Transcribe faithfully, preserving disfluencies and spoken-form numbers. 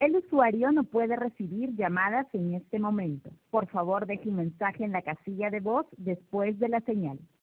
El usuario no puede recibir llamadas en este momento. Por favor, deje un mensaje en la casilla de voz después de la señal.